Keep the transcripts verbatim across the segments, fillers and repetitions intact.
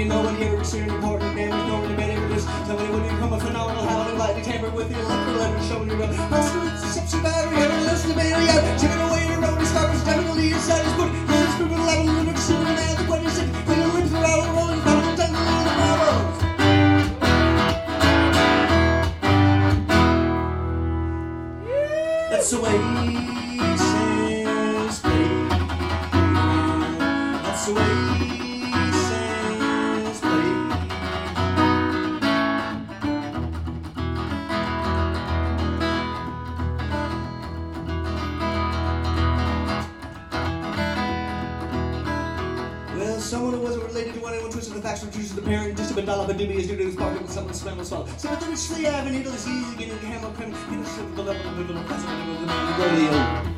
opinion. Nobody ever considered important damage. Nobody made ever this. Somebody would become a phenomenal how to lightly tamper with the electrical letter showing you. Hospital deception battery, having listen to me. Yeah, chicken away your own discoveries. Definitely inside his book. This is people level limit to the man. The question is, when the lips are all rolling, battle tangle in the bravo. That's the way he says, baby. That's the way he says, baby. Well, someone who wasn't related to anyone twisted the facts from juice of the parent, just a bandala badubi is due to his partner with someone's smell as well. So but then it's the avenue to the easy getting the hammer cream, you know, slip the level of the little president of the man, the rodeo.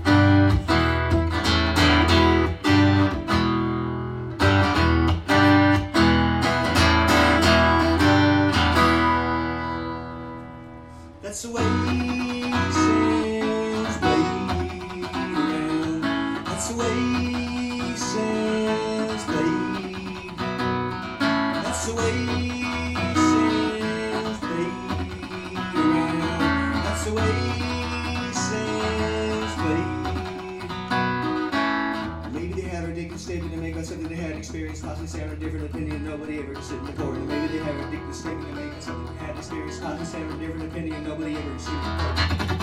That's the way he says, baby. That's the way he says, baby. That's the way he says, baby. That's the way he says, baby. Maybe they had a ridiculous statement to make on something they had experienced, possibly saying a different opinion. Nobody ever could sit in the court. Maybe they had a ridiculous statement to make on something they had experienced, possibly saying a different opinion. Nobody ever could sit in the court.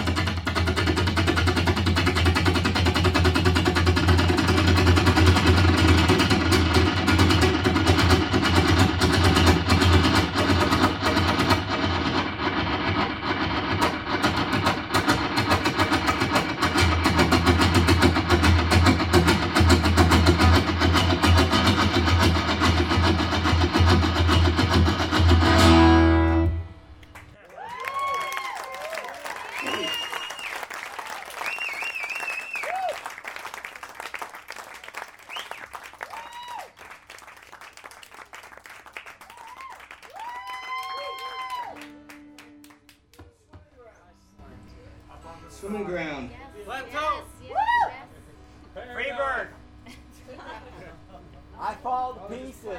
Swimming ground. Let's go! Yes, yes, Free bird! I fall to pieces.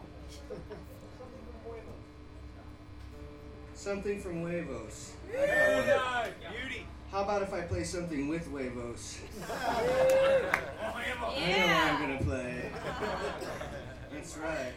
Something from Huevos. Beauty! How about if I play something with Huevos? yes. I know what I'm gonna play. That's right.